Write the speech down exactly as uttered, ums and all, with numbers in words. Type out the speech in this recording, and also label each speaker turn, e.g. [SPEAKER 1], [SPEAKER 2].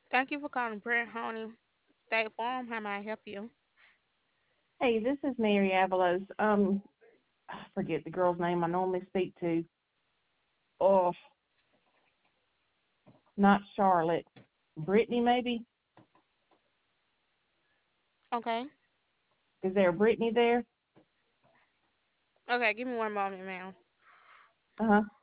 [SPEAKER 1] Thank you for calling Brent Honey State Farm. How may I help you?
[SPEAKER 2] Hey, this is Mary Avalos. Um, I forget the girl's name I normally speak to. Oh, not Charlotte. Brittany, maybe?
[SPEAKER 1] Okay.
[SPEAKER 2] Is there a Brittany there?
[SPEAKER 1] Okay, give me one moment, ma'am.
[SPEAKER 2] Uh huh.